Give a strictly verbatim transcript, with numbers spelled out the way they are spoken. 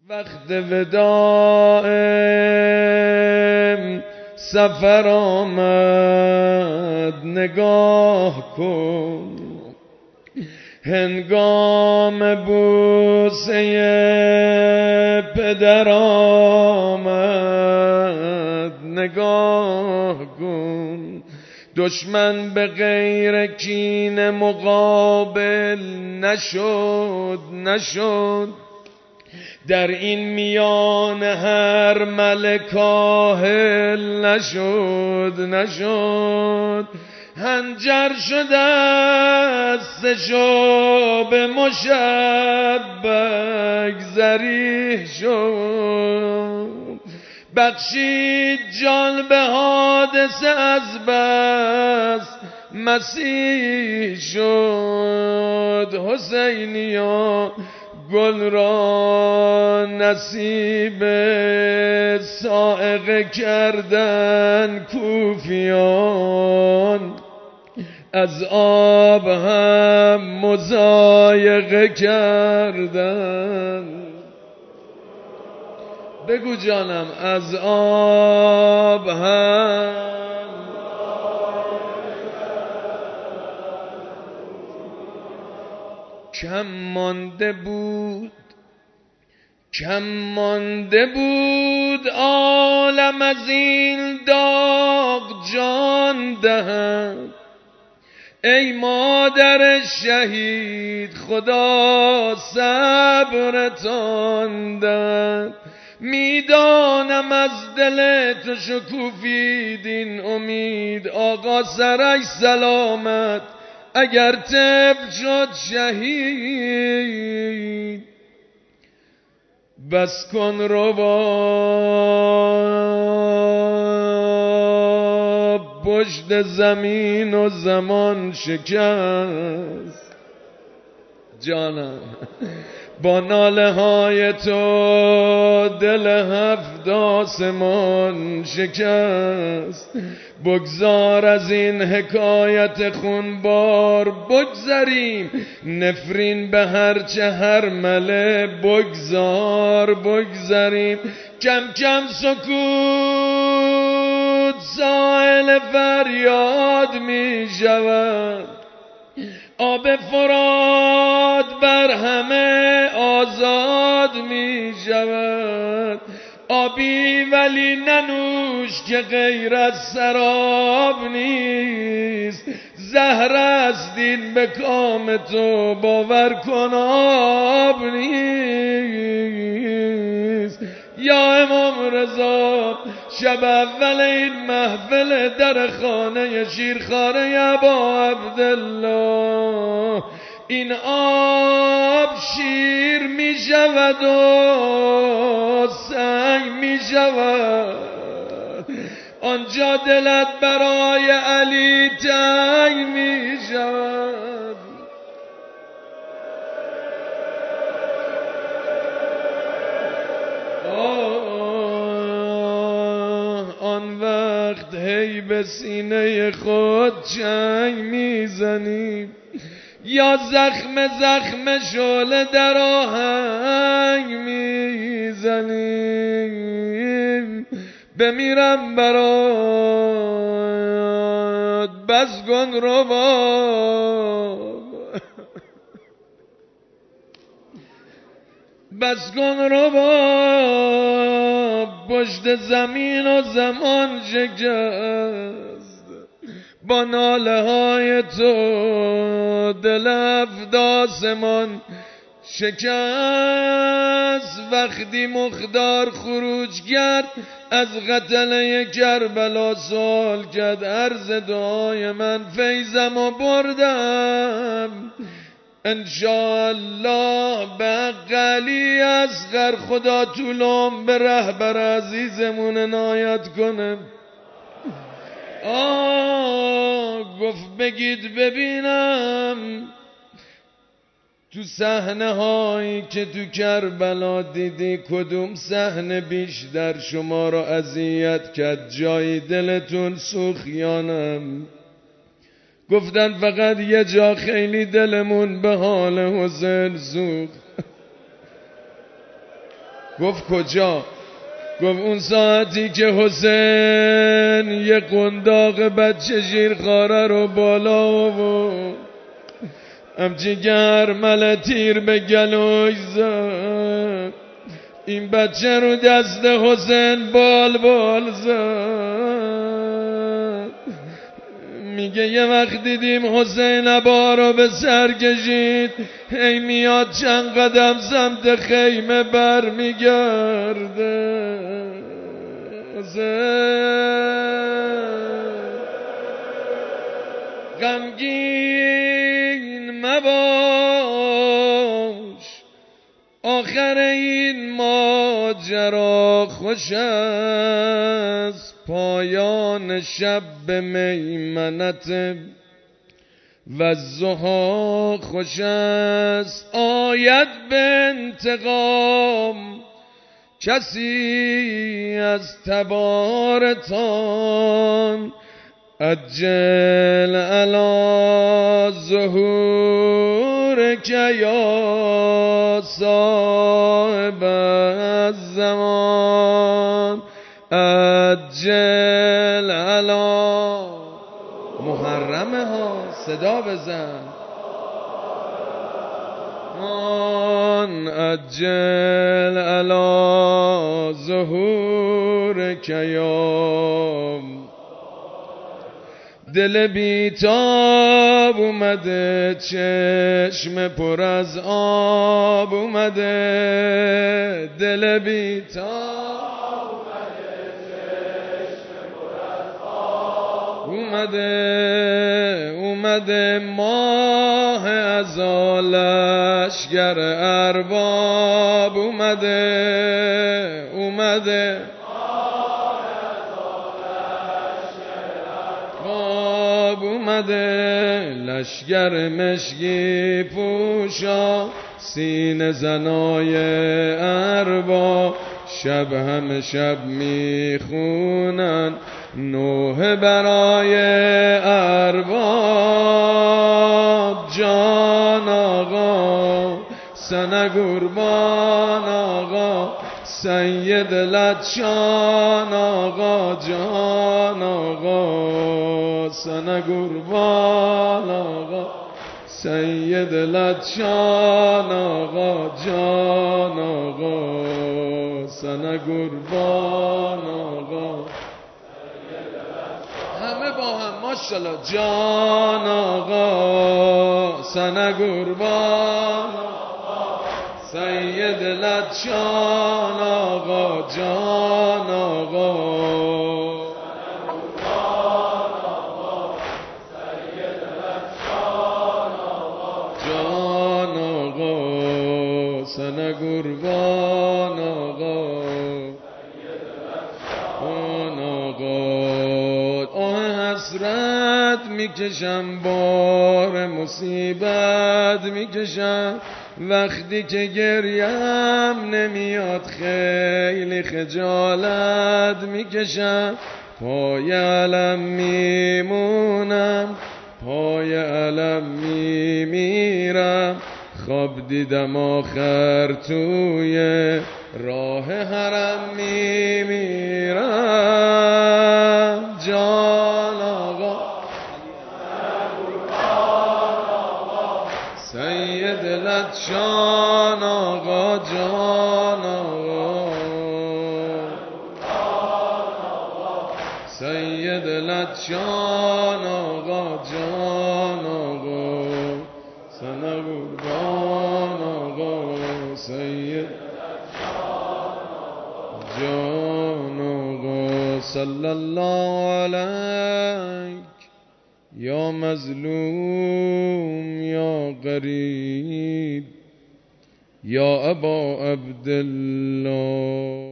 وقت وداع سفر آمد نگاه کن، هنگام بوسه پدر آمد نگاه کن. دشمن به غیر کین مقابل نشد نشد، در این میان هر ملک کاهل نشد نشد. هنجر شده است شب مشبک زریح شد، بخشید جان به حادثه از بس مسیح شد. حسینیا گل را نصیب صاعقه کردن کوفیان، از آب هم مضایقه کردن. بگو جانم از آب هم کم مانده بود کم مانده بود عالم از این داغ جان دهد. ای مادر شهید خدا صبرتان دهد. میدانم از دل تو شکوفید این امید، آقا سرش سلامت اگر طفل شد شهید. بس کن رباب پشت زمین و زمان شکست. جانم با ناله های تو دل هفت آسمان شکست. بگذار از این حکایت خونبار بگذریم، نفرین به هرچه هر مله بگذار بگذریم. کم کم سکوت سائل فریاد می شود، آب فرات بر همه آزاد می شود. آبی ولی ننوش که غیر از سراب نیست، زهر است این به کام تو باور کن آب نیست. یا امام رضا شب اول این محفل در خانه شیرخواره ابا عبدالله، این آب شیر می شود و سنگ می شود، آنجا دلت برای علی تنگ می شود. آن وقت هی به سینه خود چنگ میزنیم، یا زخم زخم شعله در آهنگ میزنیم. بمیرم برات بس کن رباب، بس کن رباب پشت زمین و زمان شکست. با ناله های تو دل هفت آسمان شکست. وقتی مقدار خروج کرد از قتله کربلا سوال کرد، عرض دعای من فیضم و بردم انشاءالله به حق علی اصغر. خدا طولم به رهبر عزیزمون عنایت کنه. آه گفت بگید ببینم تو صحنه هایی که تو کربلا دیدی کدوم صحنه بیشتر شما رو اذیت کرد، جای دلتون سوخت یا نه؟ گفتن فقط یه جا خیلی دلمون به حال حسین سوخت. گفت کجا؟ گفت اون ساعتی که حسین یه قنداق بچه شیرخواره رو بالا آورد، همچی گرمل تیر به گلوش زد، این بچه رو دست حسین بال بال زد. میگه یه وقت دیدیم حسین عبا رو به سر کشید، هی میاد چند قدم سمت خیمه بر میگرده. غمگین مباش، آخر این ماجرا خوش است، پایان شب به میمنت و الضحی خوش است. آید به انتقام کسی از تبارتان، عجل علی ظهور که یا صاحب الزمان، عجل علی محرمه ها، صدا بزن آن، عجل علی ظهور که یا. دل بیتاب اومده، چشم پر از آب اومده، دل بیتاب اومده، چشم پر از آب اومده، اومده ماه ازالشگر ارباب اومده، اومده اومده لشگر مشکی پوشا، سینه زنای ارباب، شب همه شب میخونن نوحه برای ارباب. جان آقا سنه قربان آقا، سید لطشان آقا، جان آقا سنه قربان آقا، سید لطشان آقا، جان آقا سنه قربان آقا. همه با هم ماشاءالله. جان آقا سنه قربان آقا، سید لطشان آقا، جان آقا سنه قربان آقا، آن آقا. آه حسرت میکشم، بار مصیبت میکشم، وقتی که گریم نمیاد خیلی خجالت میکشم، پای علم میمونم، پای علم میمیرم، خواب دیدم آخر توی راه حرم میمیرم. جان آقا سید لطشان آقا، جان آقا سید لطشان آقا، جان آقا سنه قربان آقا، سید جان آقا. صلی الله علیک یا مظلوم یا غریب یا ابا عبدالله.